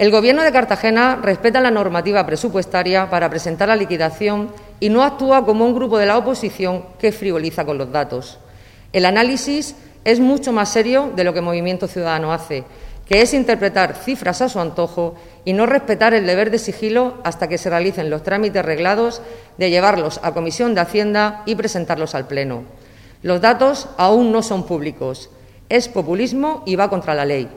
El Gobierno de Cartagena respeta la normativa presupuestaria para presentar la liquidación y no actúa como un grupo de la oposición que frivoliza con los datos. El análisis es mucho más serio de lo que Movimiento Ciudadano hace, que es interpretar cifras a su antojo y no respetar el deber de sigilo hasta que se realicen los trámites reglados de llevarlos a Comisión de Hacienda y presentarlos al Pleno. Los datos aún no son públicos. Es populismo y va contra la ley.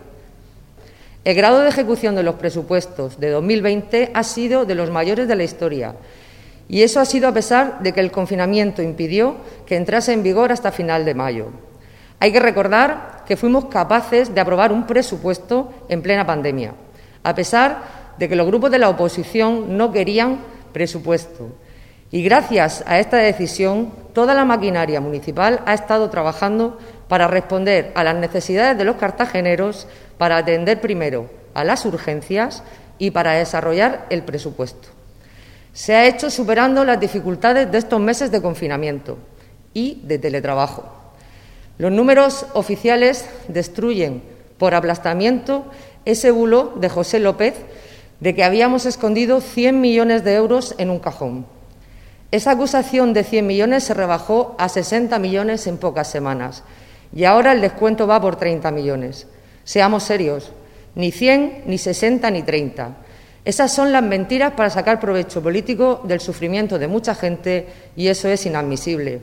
El grado de ejecución de los presupuestos de 2020 ha sido de los mayores de la historia, y eso ha sido a pesar de que el confinamiento impidió que entrase en vigor hasta final de mayo. Hay que recordar que fuimos capaces de aprobar un presupuesto en plena pandemia, a pesar de que los grupos de la oposición no querían presupuesto. Y gracias a esta decisión, toda la maquinaria municipal ha estado trabajando para responder a las necesidades de los cartageneros, para atender primero a las urgencias y para desarrollar el presupuesto. Se ha hecho superando las dificultades de estos meses de confinamiento y de teletrabajo. Los números oficiales destruyen por aplastamiento ese bulo de José López de que habíamos escondido 100 millones de euros en un cajón. Esa acusación de 100 millones se rebajó a 60 millones en pocas semanas y ahora el descuento va por 30 millones. Seamos serios, ni 100, ni 60, ni 30. Esas son las mentiras para sacar provecho político del sufrimiento de mucha gente y eso es inadmisible.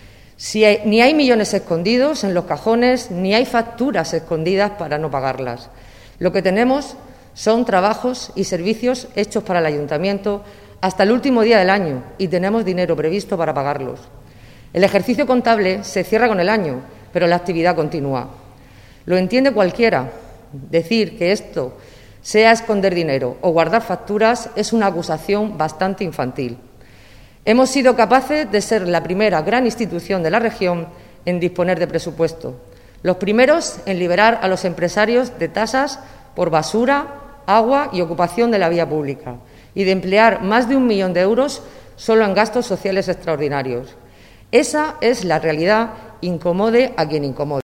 Ni hay millones escondidos en los cajones, ni hay facturas escondidas para no pagarlas. Lo que tenemos son trabajos y servicios hechos para el Ayuntamiento hasta el último día del año y tenemos dinero previsto para pagarlos. El ejercicio contable se cierra con el año, pero la actividad continúa. Lo entiende cualquiera. Decir que esto sea esconder dinero o guardar facturas es una acusación bastante infantil. Hemos sido capaces de ser la primera gran institución de la región en disponer de presupuesto, los primeros en liberar a los empresarios de tasas por basura, agua y ocupación de la vía pública y de emplear más de 1 millón de euros solo en gastos sociales extraordinarios. Esa es la realidad, incomode a quien incomode.